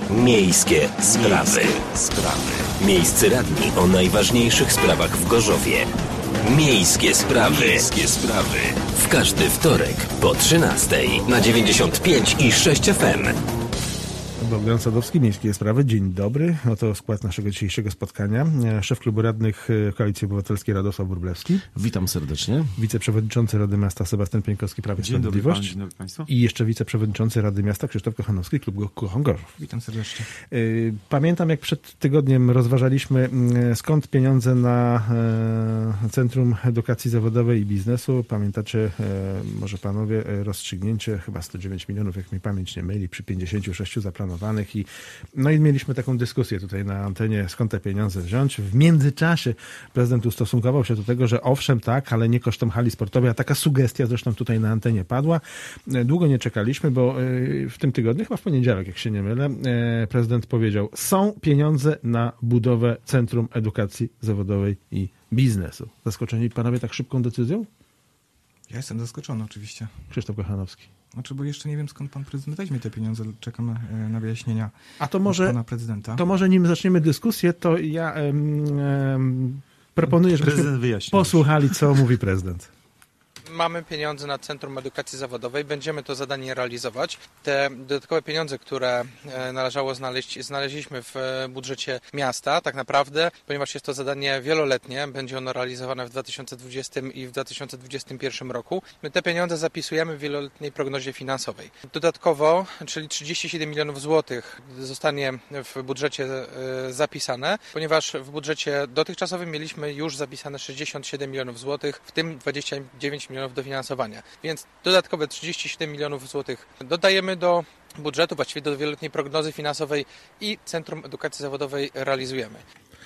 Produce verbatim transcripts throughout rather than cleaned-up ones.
Miejskie sprawy. sprawy. Miejscy radni o najważniejszych sprawach w Gorzowie. Miejskie sprawy. Miejskie sprawy. W każdy wtorek po trzynastej na dziewięćdziesiąt pięć i sześć F M. Bogdan Sadowski, Miejskie Sprawy. Dzień dobry. Oto skład naszego dzisiejszego spotkania. Szef Klubu Radnych Koalicji Obywatelskiej Radosław Wróblewski. Witam serdecznie. Wiceprzewodniczący Rady Miasta Sebastian Pieńkowski, Prawo i Sprawiedliwość. Dzień dobry, Państwu. I jeszcze wiceprzewodniczący Rady Miasta Krzysztof Kochanowski, Klub Kocham Gorzów. Witam serdecznie. Pamiętam, jak przed tygodniem rozważaliśmy, skąd pieniądze na Centrum Edukacji Zawodowej i Biznesu. Pamiętacie, może panowie, rozstrzygnięcie chyba sto dziewięć milionów, jak mi pamięć nie myli, przy pięćdziesięciu sześciu zaplanowanych. I, no i mieliśmy taką dyskusję tutaj na antenie, skąd te pieniądze wziąć. W międzyczasie prezydent ustosunkował się do tego, że owszem, tak, ale nie kosztem hali sportowej, a taka sugestia zresztą tutaj na antenie padła. Długo nie czekaliśmy, bo w tym tygodniu, chyba w poniedziałek, jak się nie mylę, prezydent powiedział, są pieniądze na budowę Centrum Edukacji Zawodowej i Biznesu. Zaskoczeni panowie tak szybką decyzją? Ja jestem zaskoczony oczywiście. Krzysztof Kochanowski. Znaczy, bo jeszcze nie wiem, skąd pan prezydent weźmie te pieniądze. Czekam na, na wyjaśnienia A to może, pana prezydenta. To może nim zaczniemy dyskusję, to ja em, em, proponuję, żebyśmy posłuchali, co mówi prezydent. Mamy pieniądze na Centrum Edukacji Zawodowej, będziemy to zadanie realizować. Te dodatkowe pieniądze, które należało znaleźć, znaleźliśmy w budżecie miasta tak naprawdę, ponieważ jest to zadanie wieloletnie, będzie ono realizowane w dwa tysiące dwudziestym i w dwa tysiące dwudziestym pierwszym roku. My te pieniądze zapisujemy w wieloletniej prognozie finansowej. Dodatkowo, czyli trzydzieści siedem milionów złotych zostanie w budżecie zapisane, ponieważ w budżecie dotychczasowym mieliśmy już zapisane sześćdziesiąt siedem milionów złotych, w tym dwadzieścia dziewięć milionów dofinansowania. Więc dodatkowe trzydzieści siedem milionów złotych dodajemy do budżetu, właściwie do wieloletniej prognozy finansowej i Centrum Edukacji Zawodowej realizujemy.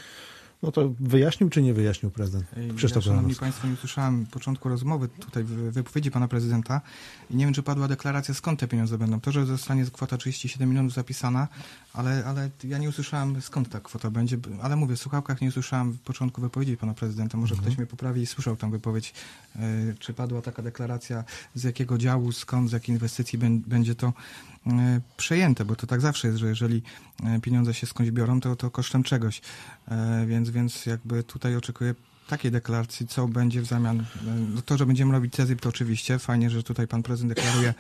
No to wyjaśnił czy nie wyjaśnił prezydent? Krzysztof ja, Szanowni Państwo, nie usłyszałem początku rozmowy tutaj w wypowiedzi pana prezydenta i nie wiem, czy padła deklaracja, skąd te pieniądze będą. To, że zostanie kwota trzydzieści siedem milionów zapisana, ale, ale ja nie usłyszałem, skąd ta kwota będzie, ale mówię, w słuchawkach nie usłyszałem w początku wypowiedzi pana prezydenta. Może mhm. ktoś mnie poprawi i słyszał tę wypowiedź, yy, czy padła taka deklaracja, z jakiego działu, skąd, z jakiej inwestycji b- będzie to yy, przejęte, bo to tak zawsze jest, że jeżeli yy, pieniądze się skądś biorą, to, to kosztem czegoś. Yy, więc Więc jakby tutaj oczekuję takiej deklaracji, co będzie w zamian. No to, że będziemy robić C E Z Y P, to oczywiście. Fajnie, że tutaj pan prezydent deklaruje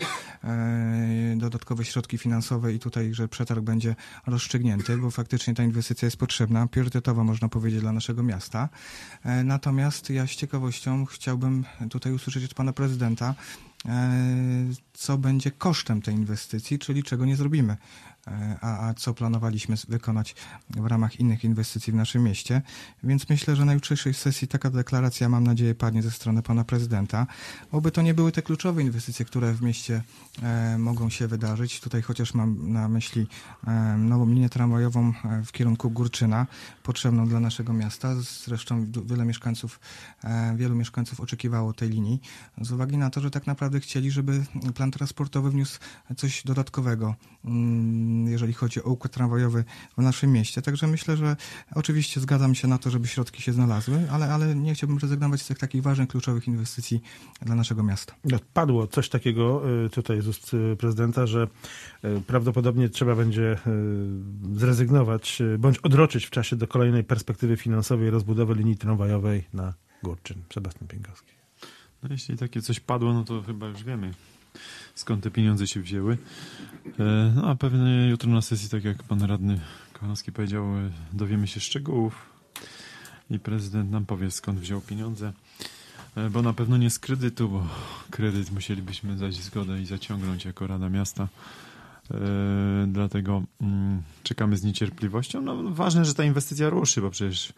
e, dodatkowe środki finansowe i tutaj, że przetarg będzie rozstrzygnięty, bo faktycznie ta inwestycja jest potrzebna, priorytetowa można powiedzieć dla naszego miasta. E, natomiast ja z ciekawością chciałbym tutaj usłyszeć od pana prezydenta, e, co będzie kosztem tej inwestycji, czyli czego nie zrobimy. A, a co planowaliśmy wykonać w ramach innych inwestycji w naszym mieście. Więc myślę, że na jutrzejszej sesji taka deklaracja, mam nadzieję, padnie ze strony pana prezydenta. Oby to nie były te kluczowe inwestycje, które w mieście e, mogą się wydarzyć. Tutaj chociaż mam na myśli e, nową linię tramwajową w kierunku Górczyna, potrzebną dla naszego miasta. Zresztą wiele mieszkańców, e, wielu mieszkańców oczekiwało tej linii, z uwagi na to, że tak naprawdę chcieli, żeby plan transportowy wniósł coś dodatkowego, mm, jeżeli chodzi o układ tramwajowy w naszym mieście. Także myślę, że oczywiście zgadzam się na to, żeby środki się znalazły, ale, ale nie chciałbym rezygnować z tych takich ważnych, kluczowych inwestycji dla naszego miasta. Padło coś takiego tutaj z ust prezydenta, że prawdopodobnie trzeba będzie zrezygnować bądź odroczyć w czasie do kolejnej perspektywy finansowej rozbudowy linii tramwajowej na Górczyn. Sebastian Pieńkowski. No jeśli takie coś padło, no to chyba już wiemy, skąd te pieniądze się wzięły. No a pewnie jutro na sesji, tak jak pan radny Kochanowski powiedział, dowiemy się szczegółów i prezydent nam powie, skąd wziął pieniądze, bo na pewno nie z kredytu, bo kredyt musielibyśmy dać zgodę i zaciągnąć jako Rada Miasta. Dlatego czekamy z niecierpliwością. No, ważne, że ta inwestycja ruszy, bo przecież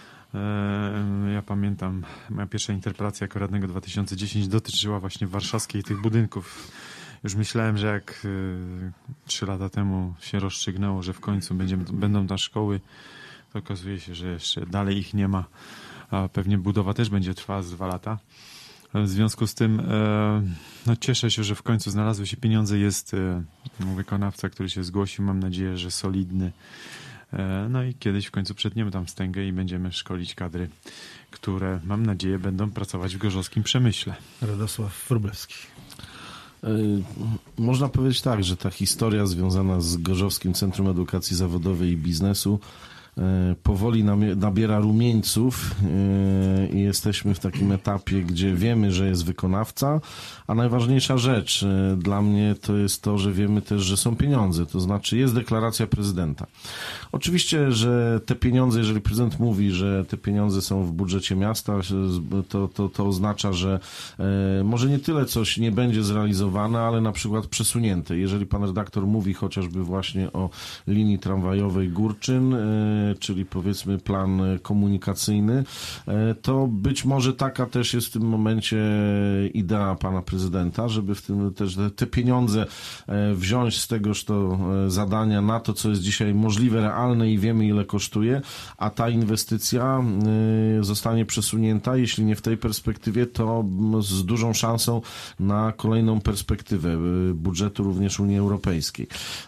ja pamiętam, moja pierwsza interpelacja jako radnego dwa tysiące dziesiątego dotyczyła właśnie warszawskiej tych budynków. Już myślałem, że jak trzy lata temu się rozstrzygnęło, że w końcu będziemy, będą tam szkoły, to okazuje się, że jeszcze dalej ich nie ma, a pewnie budowa też będzie trwała z dwa lata. W związku z tym no, cieszę się, że w końcu znalazły się pieniądze. Jest wykonawca, który się zgłosił, mam nadzieję, że solidny. No i kiedyś w końcu przetniemy tam wstęgę i będziemy szkolić kadry, które mam nadzieję będą pracować w gorzowskim przemyśle. Radosław Wróblewski. Można powiedzieć tak, że ta historia związana z Gorzowskim Centrum Edukacji Zawodowej i Biznesu powoli nabiera rumieńców i jesteśmy w takim etapie, gdzie wiemy, że jest wykonawca, a najważniejsza rzecz dla mnie to jest to, że wiemy też, że są pieniądze, to znaczy jest deklaracja prezydenta. Oczywiście, że te pieniądze, jeżeli prezydent mówi, że te pieniądze są w budżecie miasta, to, to, to oznacza, że może nie tyle coś nie będzie zrealizowane, ale na przykład przesunięte. Jeżeli pan redaktor mówi chociażby właśnie o linii tramwajowej Górczyn, czyli powiedzmy plan komunikacyjny, to być może taka też jest w tym momencie idea pana prezydenta, żeby w tym też te pieniądze wziąć z tegoż to zadania na to, co jest dzisiaj możliwe, realne i wiemy, ile kosztuje, a ta inwestycja zostanie przesunięta, jeśli nie w tej perspektywie, to z dużą szansą na kolejną perspektywę budżetu również Unii Europejskiej.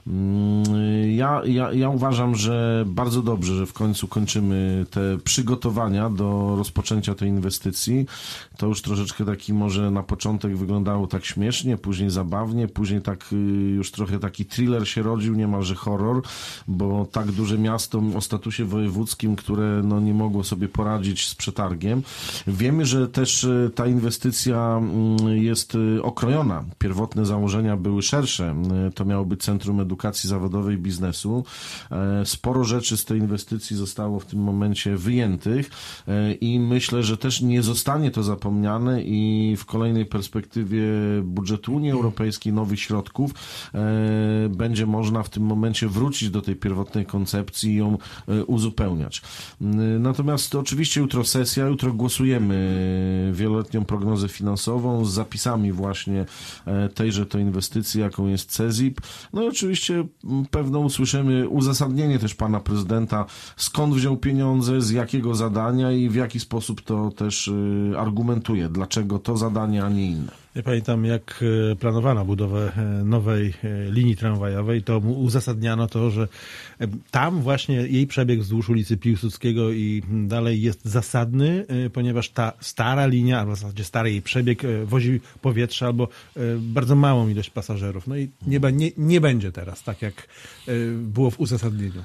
Ja, ja, ja uważam, że bardzo dobrze, że w końcu kończymy te przygotowania do rozpoczęcia tej inwestycji. To już troszeczkę taki może na początek wyglądało tak śmiesznie, później zabawnie, później tak już trochę taki thriller się rodził, niemalże horror, bo tak duże miasto o statusie wojewódzkim, które no nie mogło sobie poradzić z przetargiem. Wiemy, że też ta inwestycja jest okrojona. Pierwotne założenia były szersze. To miało być Centrum Edukacji Zawodowej i Biznesu. Sporo rzeczy z tej inwestycji zostało w tym momencie wyjętych i myślę, że też nie zostanie to zapomniane i w kolejnej perspektywie budżetu Unii Europejskiej, nowych środków, będzie można w tym momencie wrócić do tej pierwotnej koncepcji i ją uzupełniać. Natomiast oczywiście jutro sesja, jutro głosujemy wieloletnią prognozę finansową z zapisami właśnie tejże to inwestycji, jaką jest CEZIP. No i oczywiście pewno usłyszymy uzasadnienie też pana prezydenta, skąd wziął pieniądze, z jakiego zadania i w jaki sposób to też argumentuje, dlaczego to zadanie, a nie inne. Ja pamiętam, jak planowano budowę nowej linii tramwajowej, to uzasadniano to, że tam właśnie jej przebieg wzdłuż ulicy Piłsudskiego i dalej jest zasadny, ponieważ ta stara linia, albo w zasadzie stary jej przebieg wozi powietrze albo bardzo małą ilość pasażerów. No i nie, nie, nie będzie teraz tak, jak było w uzasadnieniu.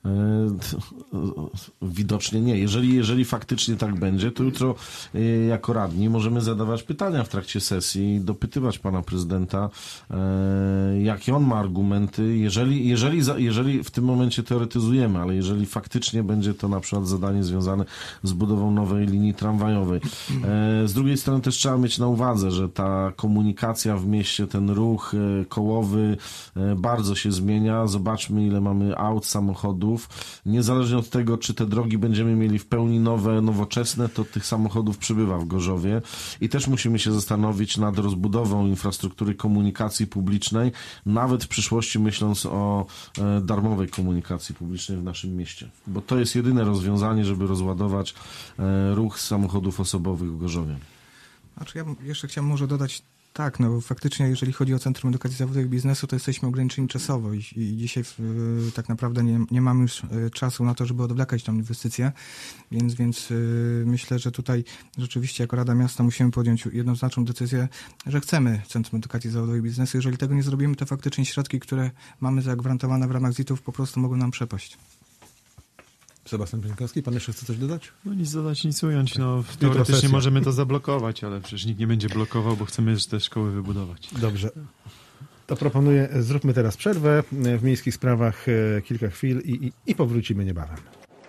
Widocznie nie. Jeżeli, jeżeli faktycznie tak będzie, to jutro jako radni możemy zadawać pytania w trakcie sesji i dopytywać pana prezydenta, jakie on ma argumenty, jeżeli, jeżeli, jeżeli w tym momencie teoretyzujemy, ale jeżeli faktycznie będzie to na przykład zadanie związane z budową nowej linii tramwajowej. Z drugiej strony też trzeba mieć na uwadze, że ta komunikacja w mieście, ten ruch kołowy bardzo się zmienia. Zobaczmy, ile mamy aut, samochodów. Niezależnie od tego, czy te drogi będziemy mieli w pełni nowe, nowoczesne, to tych samochodów przybywa w Gorzowie i też musimy się zastanowić nad rozbudową infrastruktury komunikacji publicznej, nawet w przyszłości myśląc o e, darmowej komunikacji publicznej w naszym mieście, bo to jest jedyne rozwiązanie, żeby rozładować e, ruch samochodów osobowych w Gorzowie. Znaczy ja jeszcze chciałem może dodać tak, no bo faktycznie jeżeli chodzi o Centrum Edukacji Zawodowej i Biznesu, to jesteśmy ograniczeni czasowo i, i dzisiaj y, tak naprawdę nie, nie mamy już y, czasu na to, żeby odwlekać tę inwestycję, więc, więc y, myślę, że tutaj rzeczywiście jako Rada Miasta musimy podjąć jednoznaczną decyzję, że chcemy Centrum Edukacji Zawodowej i Biznesu. Jeżeli tego nie zrobimy, to faktycznie środki, które mamy zagwarantowane w ramach Z I T-ów, po prostu mogą nam przepaść. Sebastian Pienkowski, pan jeszcze chce coś dodać? No nic dodać, nic ująć. No, teoretycznie możemy to zablokować, ale przecież nikt nie będzie blokował, bo chcemy te szkoły wybudować. Dobrze. To proponuję, zróbmy teraz przerwę w miejskich sprawach kilka chwil i, i, i powrócimy niebawem.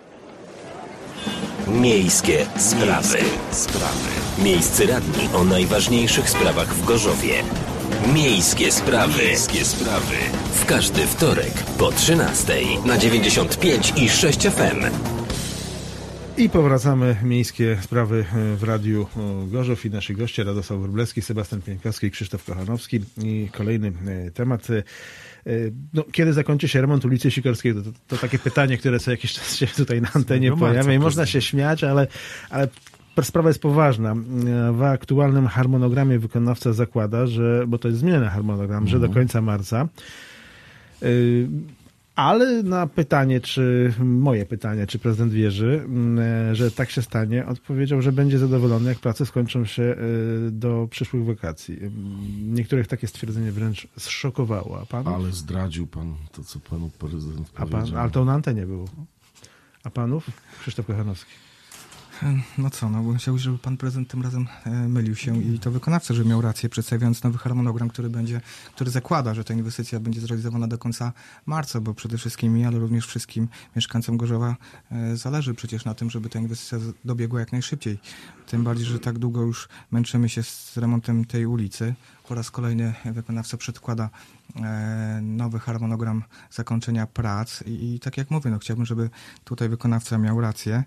Miejskie sprawy. Miejskie sprawy. Miejscy radni o najważniejszych sprawach w Gorzowie. Miejskie sprawy. Miejskie sprawy. W każdy wtorek po trzynastej na dziewięćdziesiąt pięć i sześć F M. I powracamy. Miejskie sprawy w Radiu Gorzów i nasi goście Radosław Wróblewski, Sebastian Pienkowski i Krzysztof Kochanowski. I kolejny temat. No, kiedy zakończy się remont ulicy Sikorskiej? To, to, to takie pytanie, które co jakiś czas się tutaj na antenie pojawia i można się śmiać, ale, ale sprawa jest poważna. W aktualnym harmonogramie wykonawca zakłada, że, bo to jest zmieniony harmonogram, mhm. że do końca marca. Ale na pytanie, czy moje pytanie, czy prezydent wierzy, że tak się stanie, odpowiedział, że będzie zadowolony, jak prace skończą się do przyszłych wakacji. Niektórych takie stwierdzenie wręcz zszokowało. A pan? Ale zdradził pan to, co panu prezydent A powiedział. pan, ale to na antenie było. A panów? Krzysztof Kochanowski. No co, no bym chciał, żeby pan prezydent tym razem e, mylił się i to wykonawca, żeby miał rację, przedstawiając nowy harmonogram, który będzie, który zakłada, że ta inwestycja będzie zrealizowana do końca marca, bo przede wszystkim mi, ale również wszystkim mieszkańcom Gorzowa e, zależy przecież na tym, żeby ta inwestycja z- dobiegła jak najszybciej. Tym bardziej, że tak długo już męczymy się z remontem tej ulicy. Po raz kolejny wykonawca przedkłada e, nowy harmonogram zakończenia prac i, i tak jak mówię, no chciałbym, żeby tutaj wykonawca miał rację.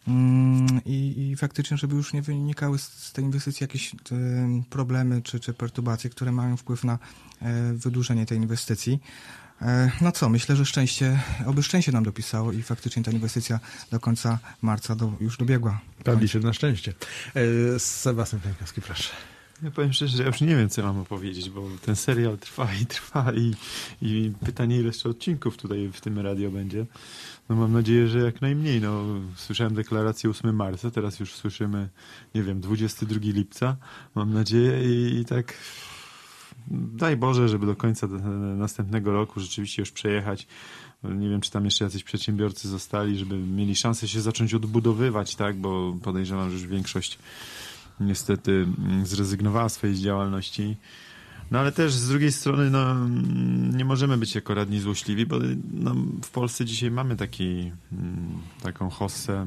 I, I faktycznie, żeby już nie wynikały z, z tej inwestycji jakieś e, problemy czy, czy perturbacje, które mają wpływ na e, wydłużenie tej inwestycji. E, no co, myślę, że szczęście, oby szczęście nam dopisało i faktycznie ta inwestycja do końca marca do, już dobiegła. Pan liczy na szczęście. E, Sebastian Pękowski, proszę. Ja powiem szczerze, że ja już nie wiem, co mam opowiedzieć, bo ten serial trwa i trwa i, i pytanie, ile jeszcze odcinków tutaj w tym radio będzie. No mam nadzieję, że jak najmniej. No, słyszałem deklarację ósmego marca, teraz już słyszymy, nie wiem, dwudziestego drugiego lipca. Mam nadzieję i, i tak daj Boże, żeby do końca następnego roku rzeczywiście już przejechać. Nie wiem, czy tam jeszcze jacyś przedsiębiorcy zostali, żeby mieli szansę się zacząć odbudowywać, tak, bo podejrzewam, że już większość niestety zrezygnowała z swojej działalności. No ale też z drugiej strony no, nie możemy być jako radni złośliwi, bo no, w Polsce dzisiaj mamy taki, taką hossę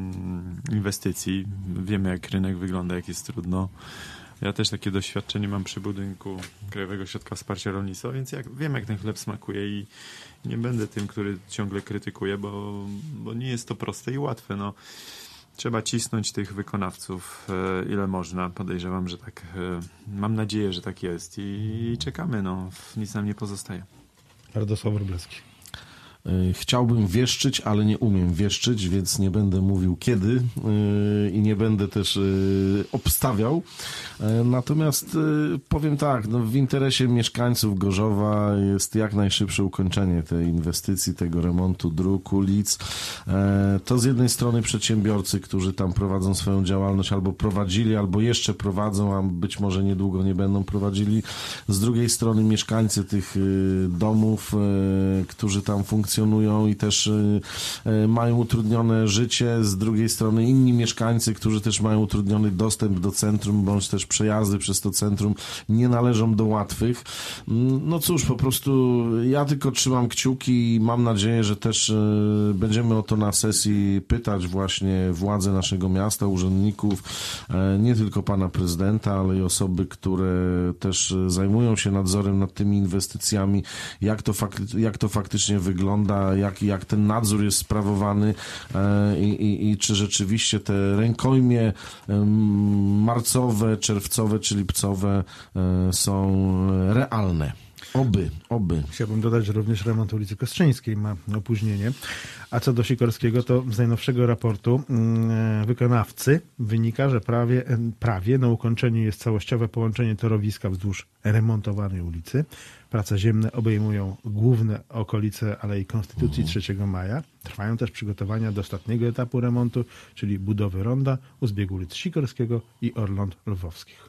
inwestycji. Wiemy, jak rynek wygląda, jak jest trudno. Ja też takie doświadczenie mam przy budynku Krajowego Ośrodka Wsparcia Rolnictwa, więc jak, wiem, jak ten chleb smakuje i nie będę tym, który ciągle krytykuje, bo, bo nie jest to proste i łatwe. No. Trzeba cisnąć tych wykonawców, e, ile można. Podejrzewam, że tak. E, mam nadzieję, że tak jest. I, i czekamy. No. Nic nam nie pozostaje. Radosław Wróblewski. Chciałbym wieszczyć, ale nie umiem wieszczyć, więc nie będę mówił kiedy yy, i nie będę też yy, obstawiał. Yy, natomiast yy, powiem tak, no w interesie mieszkańców Gorzowa jest jak najszybsze ukończenie tej inwestycji, tego remontu dróg, ulic. Yy, to z jednej strony przedsiębiorcy, którzy tam prowadzą swoją działalność, albo prowadzili, albo jeszcze prowadzą, a być może niedługo nie będą prowadzili. Z drugiej strony mieszkańcy tych yy, domów, yy, którzy tam funkcjonują, funkcjonują i też y, y, mają utrudnione życie, z drugiej strony inni mieszkańcy, którzy też mają utrudniony dostęp do centrum, bądź też przejazdy przez to centrum nie należą do łatwych. No cóż, po prostu ja tylko trzymam kciuki i mam nadzieję, że też y, będziemy o to na sesji pytać właśnie władze naszego miasta, urzędników, y, nie tylko pana prezydenta, ale i osoby, które też zajmują się nadzorem nad tymi inwestycjami, jak to, fak- jak to faktycznie wygląda, jak, jak ten nadzór jest sprawowany e, i, i czy rzeczywiście te rękojmie e, marcowe, czerwcowe czy lipcowe e, są realne. Oby, oby. Chciałbym dodać, że również remont ulicy Kostrzyńskiej ma opóźnienie. A co do Sikorskiego, to z najnowszego raportu yy, wykonawcy wynika, że prawie, prawie na ukończeniu jest całościowe połączenie torowiska wzdłuż remontowanej ulicy. Prace ziemne obejmują główne okolice Alei Konstytucji trzeciego maja. Trwają też przygotowania do ostatniego etapu remontu, czyli budowy ronda u zbiegu ulic Sikorskiego i Orląt Lwowskich.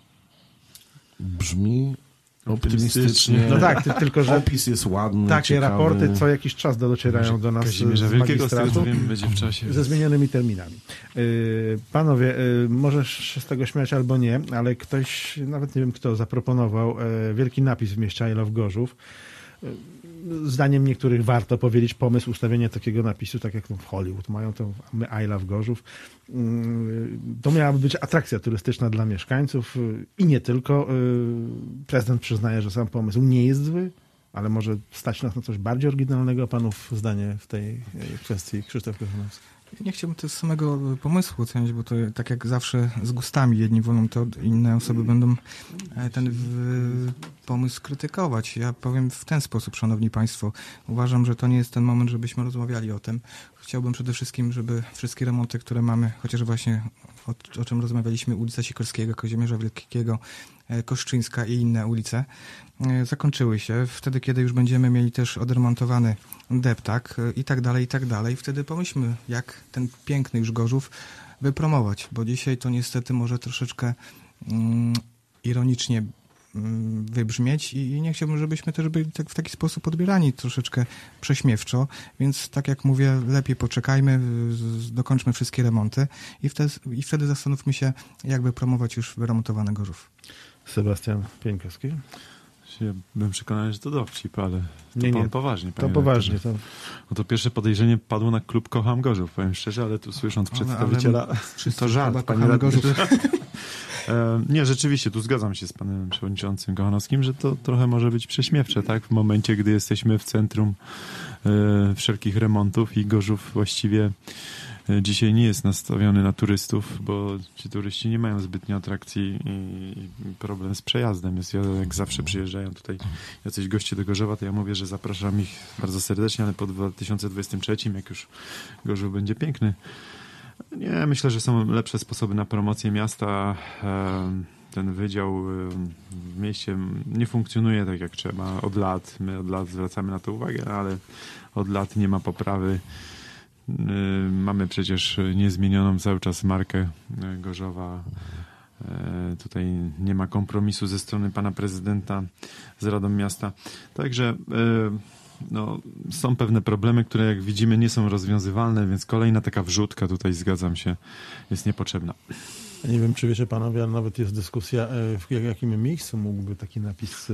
Brzmi optymistycznie. No tak, ty, tylko że opis jest ładny, takie ciekawy. raporty co jakiś czas docierają do nas Kazimierza z Wielkiego, z tego magistratu co wiem, będzie w czasie. ze zmienionymi terminami. Yy, panowie, yy, możesz się z tego śmiać albo nie, ale ktoś, nawet nie wiem kto, zaproponował yy, wielki napis w mieście I Love Gorzów. Yy, Zdaniem niektórych warto powiedzieć pomysł ustawienia takiego napisu, tak jak w Hollywood mają to my I Love Gorzów. To miałaby być atrakcja turystyczna dla mieszkańców i nie tylko. Prezydent przyznaje, że sam pomysł nie jest zły, ale może stać nas na coś bardziej oryginalnego. Panów zdanie w tej kwestii, Krzysztof Kochanowski. Nie chciałbym też samego pomysłu oceniać, bo to tak jak zawsze z gustami. Jedni wolą to, inne osoby będą ten w, pomysł krytykować. Ja powiem w ten sposób, szanowni państwo. Uważam, że to nie jest ten moment, żebyśmy rozmawiali o tym. Chciałbym przede wszystkim, żeby wszystkie remonty, które mamy, chociaż właśnie o, o czym rozmawialiśmy, ulica Sikorskiego, Kazimierza Wielkiego, Koszczyńska i inne ulice zakończyły się. Wtedy, kiedy już będziemy mieli też odremontowany deptak i tak dalej, i tak dalej. Wtedy pomyślmy, jak ten piękny już Gorzów wypromować, bo dzisiaj to niestety może troszeczkę mm, ironicznie mm, wybrzmieć i, i nie chciałbym, żebyśmy też byli tak, w taki sposób odbierani troszeczkę prześmiewczo, więc tak jak mówię, lepiej poczekajmy, z, dokończmy wszystkie remonty i wtedy, i wtedy zastanówmy się, jak wypromować już wyremontowany Gorzów. Sebastian Pieńkowski. Ja bym przekonany, że to dowcip, ale to Nie, nie, pan poważnie. To poważnie. To... No to pierwsze podejrzenie padło na klub Kocham Gorzów, powiem szczerze, ale tu słysząc Ale- przedstawiciela, ale to żart, panie kochamy radny. Gorzów. E, Nie, rzeczywiście, tu zgadzam się z panem przewodniczącym Kochanowskim, że to trochę może być prześmiewcze, tak? W momencie, gdy jesteśmy w centrum e, wszelkich remontów i Gorzów właściwie e, dzisiaj nie jest nastawiony na turystów, bo ci turyści nie mają zbytnio atrakcji i, i problem z przejazdem jest. Ja, jak zawsze przyjeżdżają tutaj jacyś goście do Gorzowa, to ja mówię, że zapraszam ich bardzo serdecznie, ale po dwa tysiące dwudziestym trzecim, jak już Gorzów będzie piękny. Nie, myślę, że są lepsze sposoby na promocję miasta. Ten wydział w mieście nie funkcjonuje tak jak trzeba od lat. My od lat zwracamy na to uwagę, ale od lat nie ma poprawy. Mamy przecież niezmienioną cały czas markę Gorzowa. Tutaj nie ma kompromisu ze strony pana prezydenta z Radą Miasta. Także no, są pewne problemy, które jak widzimy nie są rozwiązywalne, więc kolejna taka wrzutka, tutaj zgadzam się, jest niepotrzebna. Nie wiem, czy wiecie panowie, ale nawet jest dyskusja, w jakim miejscu mógłby taki napis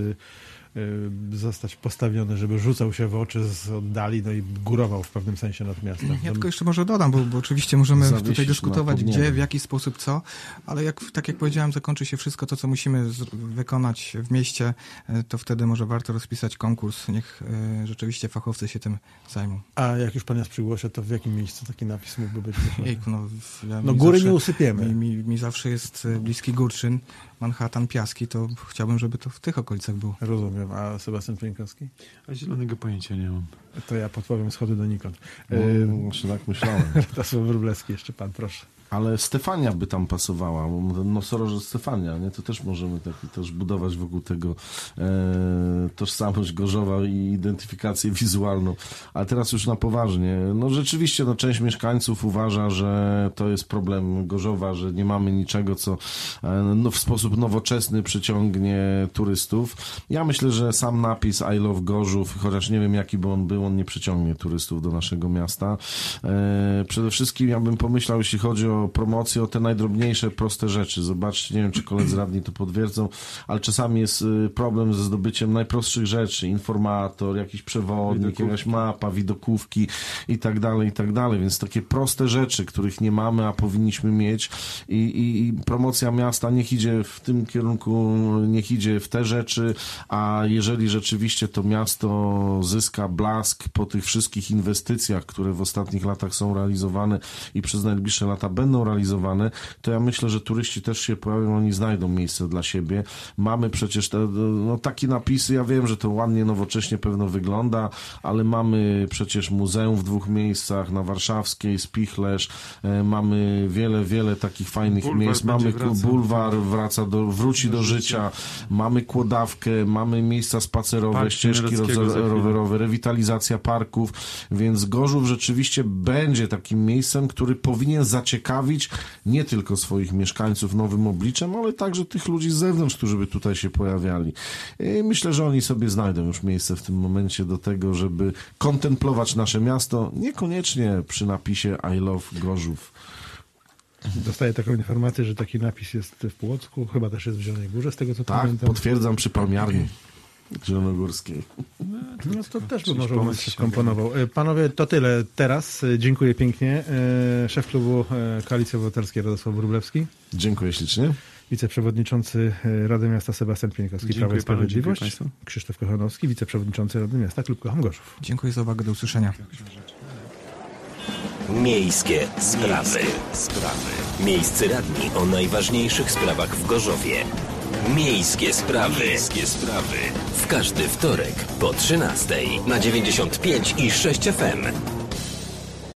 zostać postawiony, żeby rzucał się w oczy z oddali, no i górował w pewnym sensie nad miastem. Ja tylko jeszcze może dodam, bo, bo oczywiście możemy Zawiesić tutaj na dyskutować podniebie. gdzie, w jaki sposób, co, ale jak, tak jak powiedziałem, zakończy się wszystko to, co musimy z, wykonać w mieście, to wtedy może warto rozpisać konkurs, niech e, rzeczywiście fachowcy się tym zajmą. A jak już pan jest przy głosie, to w jakim miejscu taki napis mógłby być? Jejku, no, ja, No mi góry zawsze, nie usypiemy. Mi, mi, mi zawsze jest e, bliski Górczyn, Manhattan, Piaski, to chciałbym, żeby to w tych okolicach było. Rozumiem. A Sebastian Pieńkowski? A zielonego pojęcia nie mam. To ja podpowiem schody donikąd. No, Yy, właśnie tak myślałem. Radosław Wróblewski, jeszcze pan, proszę. Ale Stefania by tam pasowała, bo nosorożec Stefania, nie? To też możemy taki też budować wokół tego e, tożsamość Gorzowa i identyfikację wizualną. Ale teraz już na poważnie. No rzeczywiście, no, część mieszkańców uważa, że to jest problem Gorzowa, że nie mamy niczego, co e, no, w sposób nowoczesny przyciągnie turystów. Ja myślę, że sam napis I love Gorzów, chociaż nie wiem jaki by on był, on nie przyciągnie turystów do naszego miasta. E, przede wszystkim ja bym pomyślał, jeśli chodzi o promocję, o te najdrobniejsze, proste rzeczy. Zobaczcie, nie wiem, czy koledzy radni to potwierdzą, ale czasami jest problem ze zdobyciem najprostszych rzeczy. Informator, jakiś przewodnik, Widokówki. jakaś mapa, widokówki i tak dalej, i tak dalej. Więc takie proste rzeczy, których nie mamy, a powinniśmy mieć i, i, i promocja miasta niech idzie w tym kierunku, niech idzie w te rzeczy, a jeżeli rzeczywiście to miasto zyska blask po tych wszystkich inwestycjach, które w ostatnich latach są realizowane i przez najbliższe lata będą realizowane, to ja myślę, że turyści też się pojawią, oni znajdą miejsce dla siebie. Mamy przecież te, no, takie napisy, ja wiem, że to ładnie, nowocześnie pewno wygląda, ale mamy przecież muzeum w dwóch miejscach, na Warszawskiej, Spichlerz, e, mamy wiele, wiele takich fajnych Bulwar miejsc, będzie mamy wracał. bulwar wraca do, wróci do, Do życia. życia. mamy kłodawkę, mamy miejsca spacerowe, Park ścieżki Chmielewskiego roz- za chwilę. rowerowe, rewitalizacja parków, więc Gorzów rzeczywiście będzie takim miejscem, który powinien zaciekawić nie tylko swoich mieszkańców nowym obliczem, ale także tych ludzi z zewnątrz, którzy by tutaj się pojawiali. I myślę, że oni sobie znajdą już miejsce w tym momencie do tego, żeby kontemplować nasze miasto, niekoniecznie przy napisie I love Gorzów. Dostaję taką informację, że taki napis jest w Płocku, chyba też jest w Zielonej Górze, z tego co Tak, pamiętam. potwierdzam, przy palmiarni zielonogórskiej. No to też by Czyś może pomysł się się skomponował. E, Panowie, to tyle teraz. E, Dziękuję pięknie. E, Szef klubu e, Koalicji Obywatelskiej Radosław Wróblewski, Dziękuję ślicznie. wiceprzewodniczący e, Rady Miasta Sebastian Pieńkowski, Dziękuję Prawo i panu, Sprawiedliwość, dziękuję państwu. Krzysztof Kochanowski, wiceprzewodniczący Rady Miasta, Klub Kocham Gorzów. Dziękuję za uwagę, do usłyszenia. Miejskie sprawy. sprawy. Miejscy radni o najważniejszych sprawach w Gorzowie. Miejskie sprawy. Miejskie sprawy. W każdy wtorek po trzynastej na dziewięćdziesiąt pięć i sześć F M.